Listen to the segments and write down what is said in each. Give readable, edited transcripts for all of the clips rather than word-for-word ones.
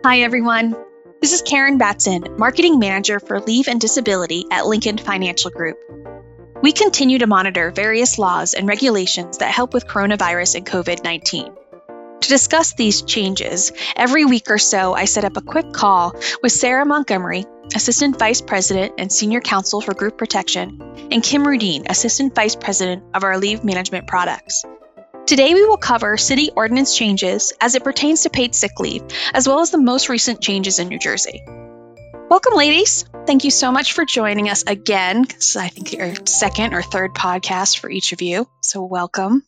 Hi, everyone. This is Karen Batson, Marketing Manager for Leave and Disability at Lincoln Financial Group. We continue to monitor various laws and regulations that help with coronavirus and COVID-19. To discuss these changes, every week or so, I set up a quick call with Sarah Montgomery, Assistant Vice President and Senior Counsel for Group Protection, and Kim Rudine, Assistant Vice President of our Leave Management Products. Today, we will cover city ordinance changes as it pertains to paid sick leave, as well as the most recent changes in New Jersey. Welcome, ladies. Thank you so much for joining us again. This is, I think, your second or third podcast for each of you, so welcome.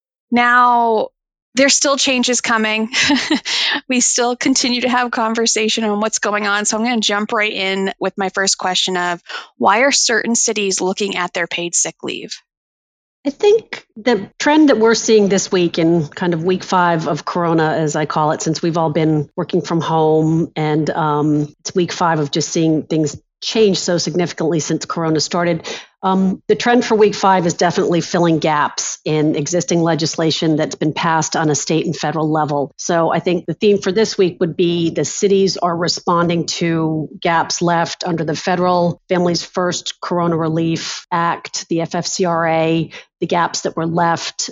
Now, there's still changes coming. We still continue to have conversation on what's going on, so I'm going to jump right in with my first question of, why are certain cities looking at their paid sick leave? I think the trend that we're seeing this week in kind of week 5 of Corona, as I call it, since we've all been working from home, and it's week 5 of just seeing things change so significantly since Corona started. The trend for week 5 is definitely filling gaps in existing legislation that's been passed on a state and federal level. So I think the theme for this week would be the cities are responding to gaps left under the Federal Families First Corona Relief Act, the FFCRA, the gaps that were left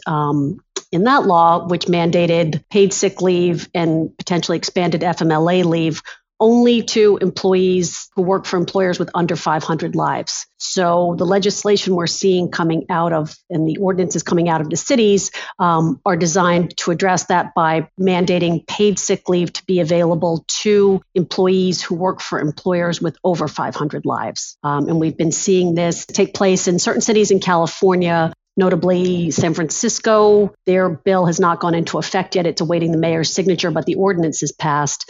in that law, which mandated paid sick leave and potentially expanded FMLA leave only to employees who work for employers with under 500 lives. So the legislation we're seeing coming out of, and the ordinances coming out of the cities, are designed to address that by mandating paid sick leave to be available to employees who work for employers with over 500 lives. And we've been seeing this take place in certain cities in California. Notably, San Francisco, their bill has not gone into effect yet. It's awaiting the mayor's signature, but the ordinance is passed.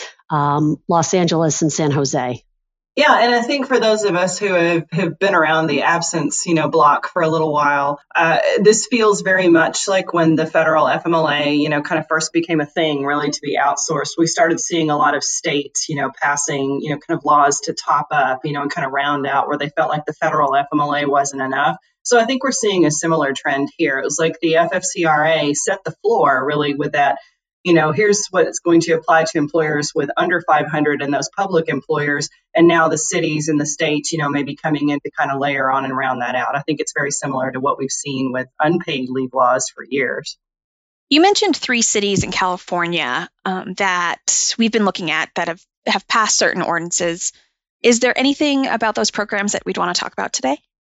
Los Angeles and San Jose. Yeah, and I think for those of us who have been around the absence, block for a little while, this feels very much like when the federal FMLA, kind of first became a thing really to be outsourced. We started seeing a lot of states, passing, kind of laws to top up, and kind of round out where they felt like the federal FMLA wasn't enough. So I think we're seeing a similar trend here. It was like the FFCRA set the floor really with that. Here's what it's going to apply to employers with under 500 and those public employers. And now the cities and the states, maybe coming in to kind of layer on and round that out. I think it's very similar to what we've seen with unpaid leave laws for years. You mentioned 3 cities in California that we've been looking at that have passed certain ordinances. Is there anything about those programs that we'd want to talk about today?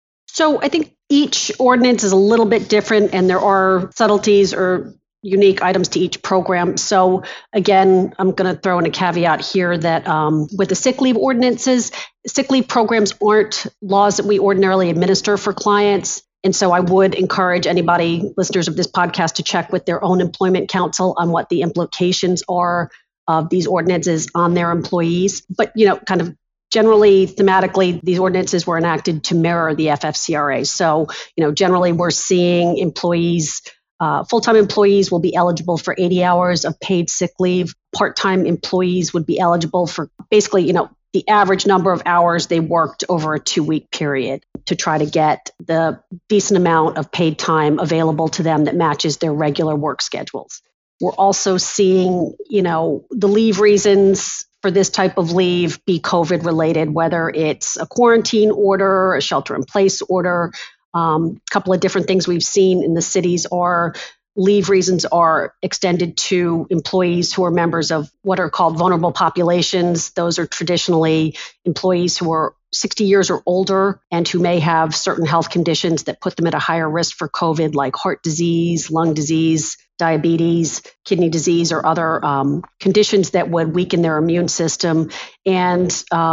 So I think each ordinance is a little bit different, and there are subtleties or unique items to each program. So again, I'm going to throw in a caveat here that with the sick leave ordinances, sick leave programs aren't laws that we ordinarily administer for clients. And so I would encourage anybody, listeners of this podcast, to check with their own employment counsel on what the implications are of these ordinances on their employees. But, kind of generally, thematically, these ordinances were enacted to mirror the FFCRA. So, generally we're seeing employees, full-time employees will be eligible for 80 hours of paid sick leave. Part-time employees would be eligible for basically, the average number of hours they worked over a 2-week period to try to get the decent amount of paid time available to them that matches their regular work schedules. We're also seeing, the leave reasons for this type of leave be COVID related, whether it's a quarantine order, a shelter-in-place order. A couple of different things we've seen in the cities are leave reasons are extended to employees who are members of what are called vulnerable populations. Those are traditionally employees who are 60 years or older and who may have certain health conditions that put them at a higher risk for COVID, like heart disease, lung disease, diabetes, kidney disease, or other conditions that would weaken their immune system. And,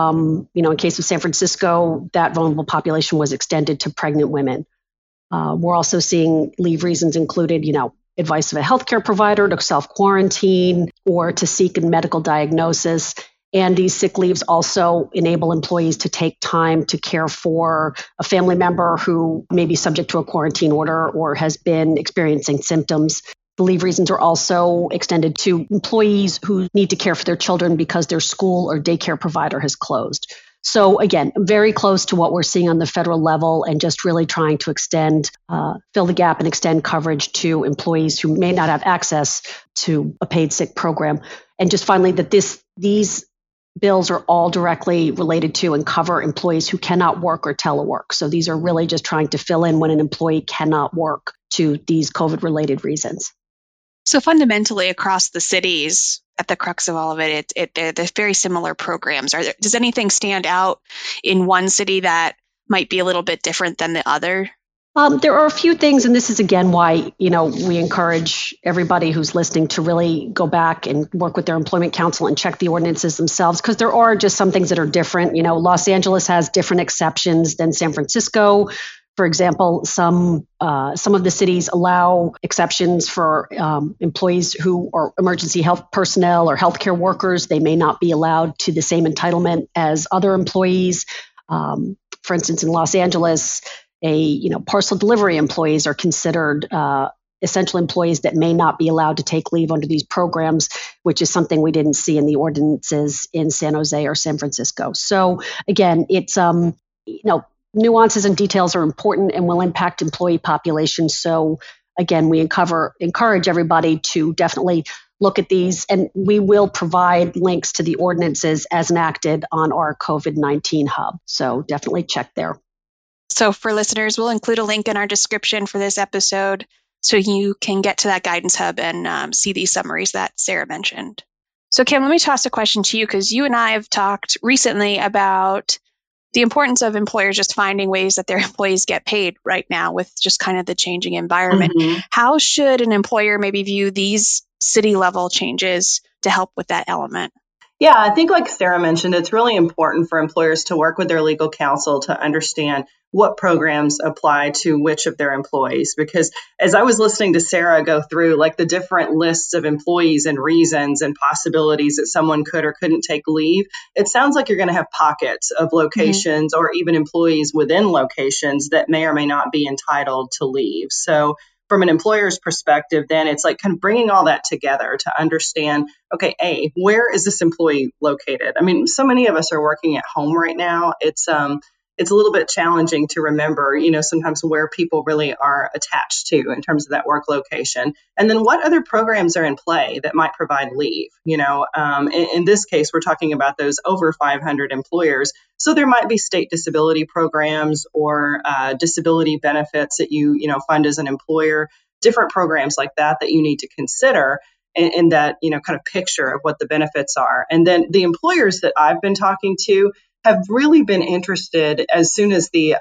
in case of San Francisco, that vulnerable population was extended to pregnant women. We're also seeing leave reasons included, advice of a healthcare provider to self-quarantine or to seek a medical diagnosis. And these sick leaves also enable employees to take time to care for a family member who may be subject to a quarantine order or has been experiencing symptoms. The leave reasons are also extended to employees who need to care for their children because their school or daycare provider has closed. So again, very close to what we're seeing on the federal level, and just really trying to fill the gap and extend coverage to employees who may not have access to a paid sick program. And just finally, that these bills are all directly related to and cover employees who cannot work or telework. So these are really just trying to fill in when an employee cannot work to these COVID-related reasons. So fundamentally, across the cities, at the crux of all of it, they're very similar programs. Does anything stand out in one city that might be a little bit different than the other? There are a few things, and this is again why we encourage everybody who's listening to really go back and work with their employment counsel and check the ordinances themselves, because there are just some things that are different. Los Angeles has different exceptions than San Francisco. For example, some of the cities allow exceptions for employees who are emergency health personnel or healthcare workers. They may not be allowed to the same entitlement as other employees. For instance, in Los Angeles, parcel delivery employees are considered essential employees that may not be allowed to take leave under these programs, which is something we didn't see in the ordinances in San Jose or San Francisco. So again, it's nuances and details are important and will impact employee populations. So again, we encourage everybody to definitely look at these, and we will provide links to the ordinances as enacted on our COVID-19 hub. So definitely check there. So for listeners, we'll include a link in our description for this episode so you can get to that guidance hub and see these summaries that Sarah mentioned. So Kim, let me toss a question to you, because you and I have talked recently about the importance of employers just finding ways that their employees get paid right now with just kind of the changing environment. Mm-hmm. How should an employer maybe view these city level changes to help with that element? Yeah, I think like Sarah mentioned, it's really important for employers to work with their legal counsel to understand what programs apply to which of their employees. Because as I was listening to Sarah go through like the different lists of employees and reasons and possibilities that someone could or couldn't take leave, it sounds like you're going to have pockets of locations or even employees within locations that may or may not be entitled to leave. So from an employer's perspective, then it's like kind of bringing all that together to understand, okay, where is this employee located? I mean, so many of us are working at home right now. It's a little bit challenging to remember, sometimes where people really are attached to in terms of that work location. And then what other programs are in play that might provide leave? In this case, we're talking about those over 500 employers. So there might be state disability programs or disability benefits that you fund as an employer, different programs like that you need to consider in that, kind of picture of what the benefits are. And then the employers that I've been talking to have really been interested as soon as the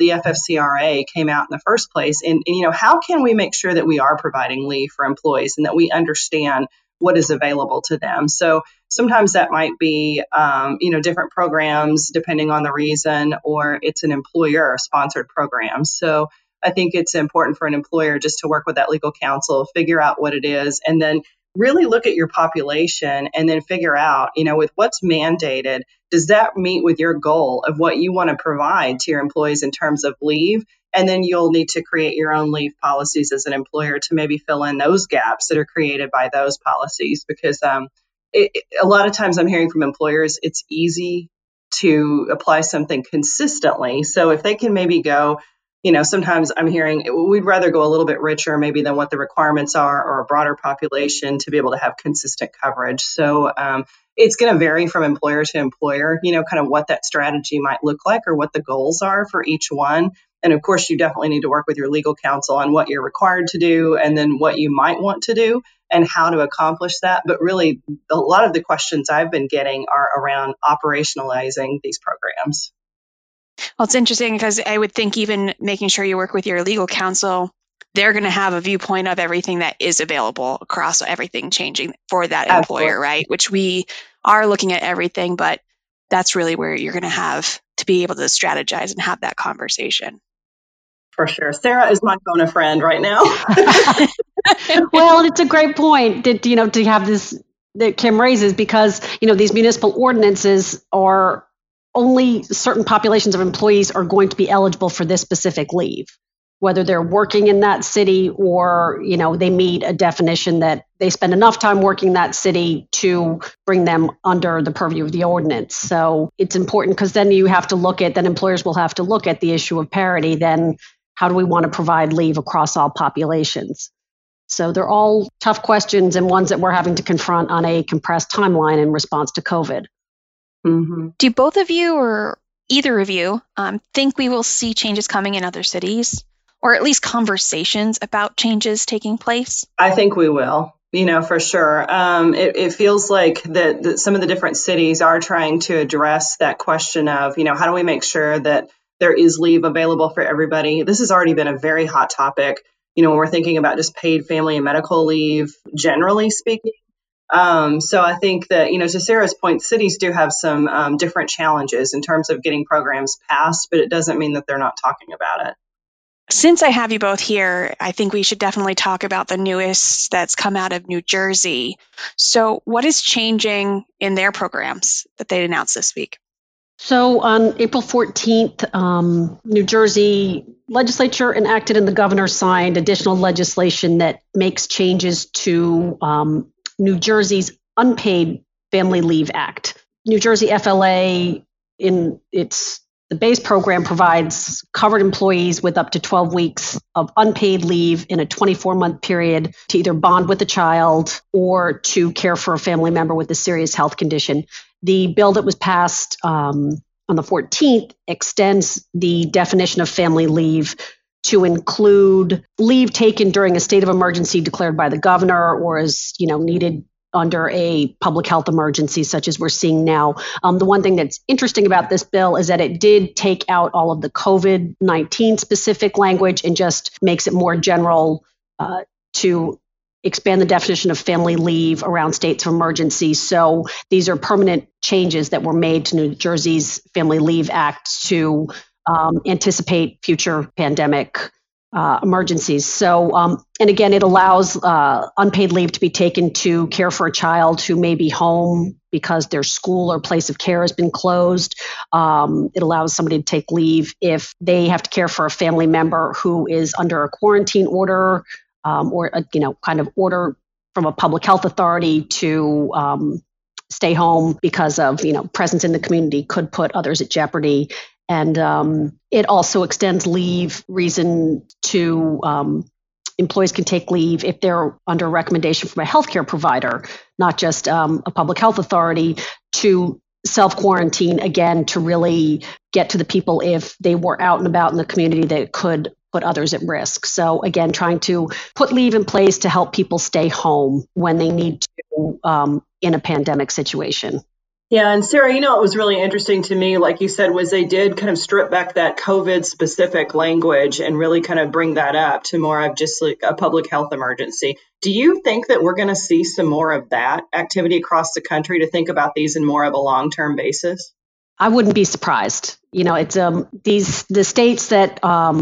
FFCRA came out in the first place in how can we make sure that we are providing leave for employees and that we understand what is available to them. So sometimes that might be, different programs depending on the reason, or it's an employer-sponsored program. So I think it's important for an employer just to work with that legal counsel, figure out what it is, and then really look at your population and then figure out, with what's mandated, does that meet with your goal of what you want to provide to your employees in terms of leave? And then you'll need to create your own leave policies as an employer to maybe fill in those gaps that are created by those policies. Because a lot of times I'm hearing from employers, it's easy to apply something consistently. So if they can maybe go, sometimes I'm hearing we'd rather go a little bit richer maybe than what the requirements are or a broader population to be able to have consistent coverage. So it's going to vary from employer to employer, kind of what that strategy might look like or what the goals are for each one. And of course, you definitely need to work with your legal counsel on what you're required to do and then what you might want to do and how to accomplish that. But really, a lot of the questions I've been getting are around operationalizing these programs. Well, it's interesting because I would think even making sure you work with your legal counsel, they're going to have a viewpoint of everything that is available across everything changing for that employer, right? Which we are looking at everything, but that's really where you're going to have to be able to strategize and have that conversation. For sure. Sarah is my phone a friend right now. Well, it's a great point that, to have this that Kim raises because, these municipal ordinances are only certain populations of employees are going to be eligible for this specific leave, whether they're working in that city or, they meet a definition that they spend enough time working that city to bring them under the purview of the ordinance. So it's important because then employers will have to look at the issue of parity. Then how do we want to provide leave across all populations? So they're all tough questions and ones that we're having to confront on a compressed timeline in response to COVID. Mm-hmm. Do both of you or either of you think we will see changes coming in other cities, or at least conversations about changes taking place? I think we will. For sure. It feels like that some of the different cities are trying to address that question of, how do we make sure that there is leave available for everybody? This has already been a very hot topic, when we're thinking about just paid family and medical leave, generally speaking. So I think that, to Sarah's point, cities do have some different challenges in terms of getting programs passed, but it doesn't mean that they're not talking about it. Since I have you both here, I think we should definitely talk about the newest that's come out of New Jersey. So what is changing in their programs that they announced this week? So on April 14th, New Jersey legislature enacted and the governor signed additional legislation that makes changes to New Jersey's Unpaid Family Leave Act. New Jersey FLA, in the base program, provides covered employees with up to 12 weeks of unpaid leave in a 24-month period to either bond with a child or to care for a family member with a serious health condition. The bill that was passed on the 14th extends the definition of family leave to include leave taken during a state of emergency declared by the governor or is needed under a public health emergency such as we're seeing now. The one thing that's interesting about this bill is that it did take out all of the COVID-19 specific language and just makes it more general to expand the definition of family leave around states of emergency. So these are permanent changes that were made to New Jersey's Family Leave Act to anticipate future pandemic emergencies. So, and again, it allows unpaid leave to be taken to care for a child who may be home because their school or place of care has been closed. It allows somebody to take leave if they have to care for a family member who is under a quarantine order or a kind of order from a public health authority to stay home because of presence in the community could put others at jeopardy. And it also extends leave reason to employees can take leave if they're under a recommendation from a healthcare provider, not just a public health authority, to self-quarantine, again, to really get to the people if they were out and about in the community that could put others at risk. So again, trying to put leave in place to help people stay home when they need to in a pandemic situation. Yeah. And Sarah, what was really interesting to me, like you said, was they did kind of strip back that COVID specific language and really kind of bring that up to more of just like a public health emergency. Do you think that we're going to see some more of that activity across the country to think about these in more of a long-term basis? I wouldn't be surprised. It's the states that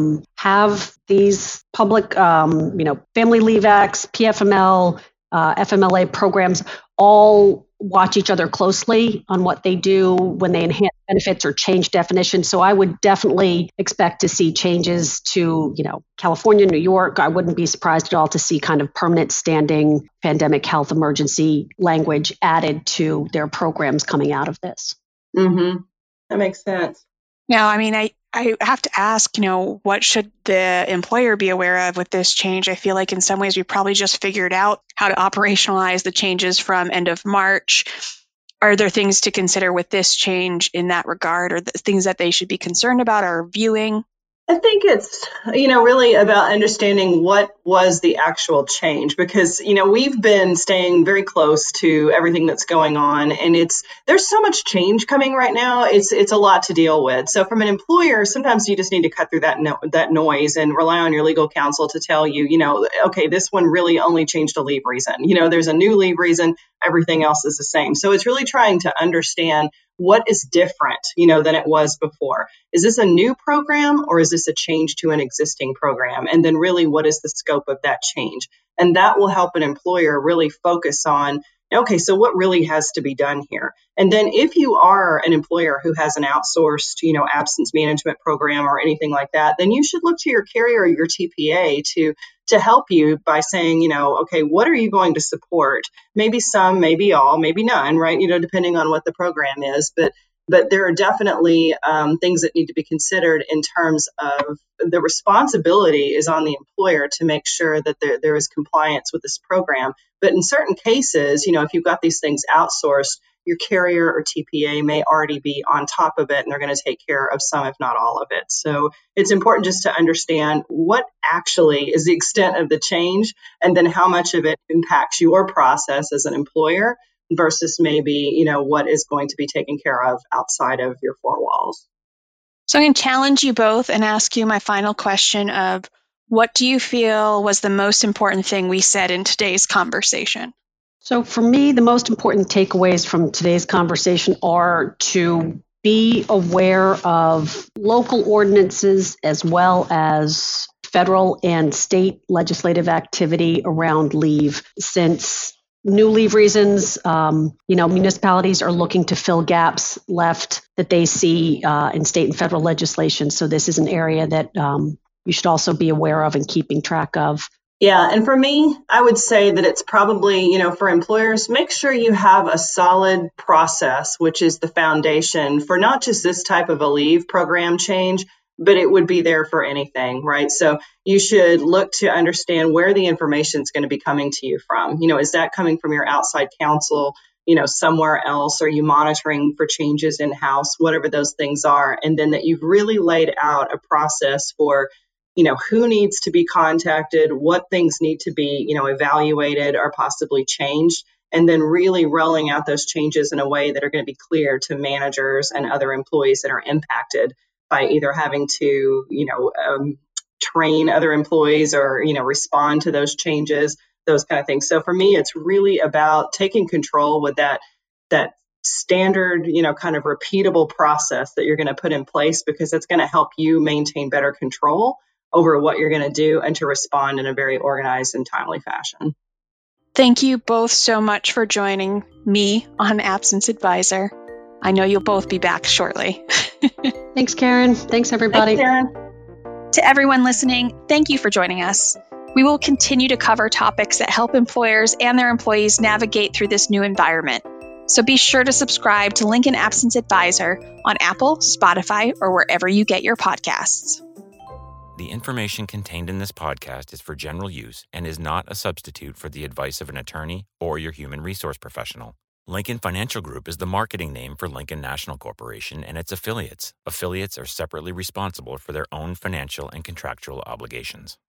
have these public, family leave acts, PFML, FMLA programs, all watch each other closely on what they do when they enhance benefits or change definitions. So I would definitely expect to see changes to, California, New York. I wouldn't be surprised at all to see kind of permanent standing pandemic health emergency language added to their programs coming out of this. Mm-hmm. That makes sense. Now, I have to ask, what should the employer be aware of with this change? I feel like in some ways we probably just figured out how to operationalize the changes from end of March. Are there things to consider with this change in that regard, or things that they should be concerned about or viewing? I think it's, really about understanding what was the actual change because, we've been staying very close to everything that's going on and there's so much change coming right now. It's a lot to deal with. So from an employer, sometimes you just need to cut through that noise and rely on your legal counsel to tell you, okay, this one really only changed a leave reason. There's a new leave reason. Everything else is the same. So it's really trying to understand what is different, than it was before. Is this a new program or is this a change to an existing program? And then really, what is the scope of that change? And that will help an employer really focus on, okay, so what really has to be done here? And then if you are an employer who has an outsourced, absence management program or anything like that, then you should look to your carrier or your TPA to help you by saying, okay, what are you going to support? Maybe some, maybe all, maybe none, right? Depending on what the program is. But But there are definitely things that need to be considered in terms of the responsibility is on the employer to make sure that there is compliance with this program. But in certain cases, if you've got these things outsourced, your carrier or TPA may already be on top of it, and they're going to take care of some, if not all of it. So it's important just to understand what actually is the extent of the change, and then how much of it impacts your process as an employer versus maybe, what is going to be taken care of outside of your four walls. So I'm going to challenge you both and ask you my final question of what do you feel was the most important thing we said in today's conversation? So for me, the most important takeaways from today's conversation are to be aware of local ordinances as well as federal and state legislative activity around leave, since new leave reasons, municipalities are looking to fill gaps left that they see in state and federal legislation. So this is an area that you should also be aware of and keeping track of. Yeah. And for me, I would say that it's probably, for employers, make sure you have a solid process, which is the foundation for not just this type of a leave program change, but it would be there for anything, right? So you should look to understand where the information is going to be coming to you from. Is that coming from your outside counsel, somewhere else? Are you monitoring for changes in-house, whatever those things are? And then that you've really laid out a process for who needs to be contacted, what things need to be, evaluated or possibly changed, and then really rolling out those changes in a way that are going to be clear to managers and other employees that are impacted by either having to, train other employees or, respond to those changes, those kind of things. So for me, it's really about taking control with that standard, kind of repeatable process that you're going to put in place, because it's going to help you maintain better control over what you're going to do and to respond in a very organized and timely fashion. Thank you both so much for joining me on Absence Advisor. I know you'll both be back shortly. Thanks, Karen. Thanks, everybody. Thanks, Karen. To everyone listening, thank you for joining us. We will continue to cover topics that help employers and their employees navigate through this new environment. So be sure to subscribe to Lincoln Absence Advisor on Apple, Spotify, or wherever you get your podcasts. The information contained in this podcast is for general use and is not a substitute for the advice of an attorney or your human resource professional. Lincoln Financial Group is the marketing name for Lincoln National Corporation and its affiliates. Affiliates are separately responsible for their own financial and contractual obligations.